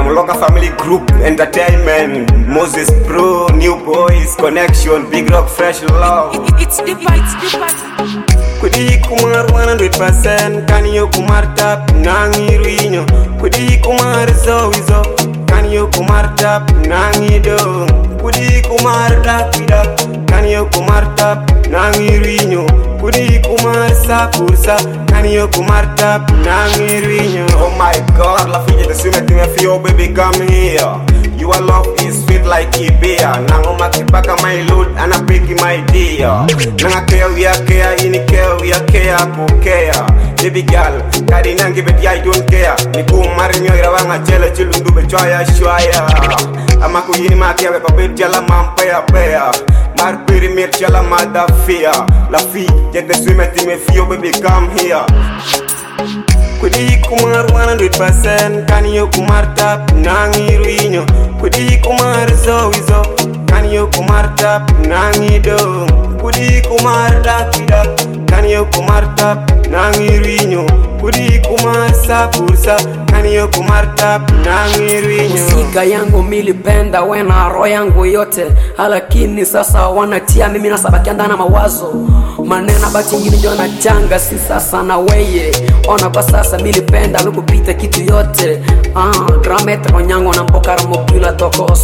Local Family Group Entertainment, Moses Pro, New Boys Connection, Big Rock Fresh Love. It's deeper, it's deeper. Kudi kumar 100%, kaniyo kumar tap nangi ruinyo. Kudi kumar zoizo, kaniyo kumar tap nangi do. Kudi kumar dakida, kaniyo kumar tap nangi ruinyo. Kudi kumar sapursa, kaniyo kumar tap nangi ruinyo. Oh my God, la fille de sumet me fio baby come here. Your love is sweet like Ibea. Nango makipaka my load and I pick my dear. Nanga care we are care, ini care we are care kukea. Baby girl, kadi nangi beti I don't care. Niku marinyo irawanga chele chilundu bechoya shwaya. Ama kuyini makia wepa beti ala mampaya paya. Mar pyramid chala madafia. La fille, get the swimmer me fio baby come here. Kudi kumar 100%, kaniyo kumar tap nangi ruinyo. Kudi kumar zoizo, kaniyo kumar tap nangi do. Kudi kumar dakida, kaniyo kumar tap nangi ruinyo. Kudi kumar sapursa, kaniyo kumar tap nangi ruinyo. Musika yangu milipenda wena roho yangu yote, lakini sasa wanatia mimi na sabaki ndana mawazo. Manena baki ngini ndio na changa si sasa na weye. Ona kwa sasa milipenda kupita kitu yote. Gramet konyango na mbokara mokula tokos.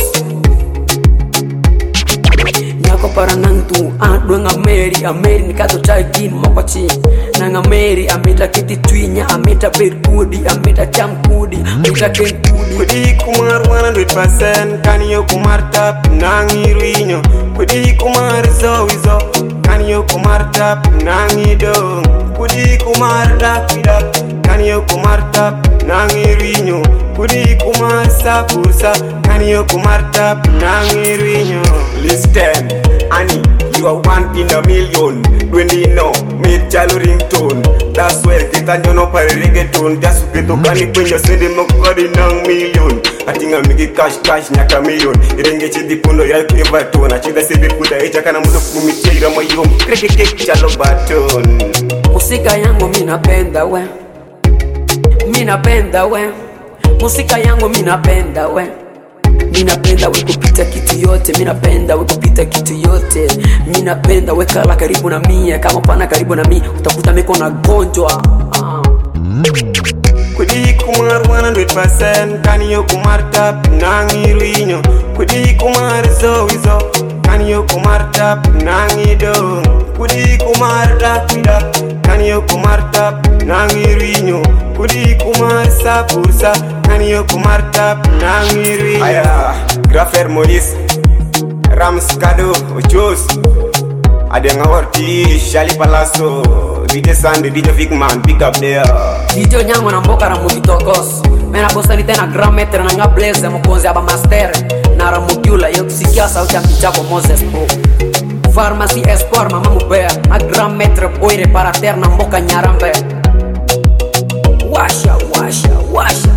Nyako para nantu duanga Mary nikato chagin mokochi. Nanga Mary amita kiti twinya, amita berkudi, amita chamkudi, amita kenkudi. Kudi kumar 100%, kaniyo kumar tap nangi ruinyo. Kudi kumar zoizo, kaniyo kumar tap nangi do. Kudi kumar dakida, kaniyo kumar tap nangi ruinyo. Kudi kumar sapursa, kaniyo kumar tap nangi ruinyo. Listen, Annie, you are one in a million. When you know, me chalo ringtone. That's why kita nyono pare reggaeton. Just ukito kani kwenye sende mokodi nang million. Atinga migi cash nyaka million. Irenge chidi pundo ya kuimba tona. Chida sebi kuda echa kana mudo kumitira mayom. Kreke chalo baton. Musika yangu minapenda we, minapenda we. Musika yangu minapenda we, minapenda we kupita kitu yote. Minapenda we kupita kitu yote. Minapenda we kala karibu na mie. Kama pana karibu na mie utakuta meko na gonjwa. Kudi kumar 100%, kaniyo kumar tap nangi ruinyo. Kudi kumar zoizo, kaniyo kumar tap nangi do. Kudi kumar dakida, kaniyo kumar tap nangi ruinyo. Kudi kumar sapursa, kaniyo kumar tap nangi ruinyo. Aya, Grafer Moris, Rams Kado, Ochos, Adenga Orti, Shali Palaso, DJ Sandy, DJ Vicman, pick up there. DJ nyango na mboka na mugitokos. Mena bosa ni tena grameter na nga blaze mkonzi aba master. Na ramugula yo kusikia sauti ya kichako Moses Pro. Pharmacy Espoir mama mubea. Na grameter boy reparateur na mboka Nyarambe. Washa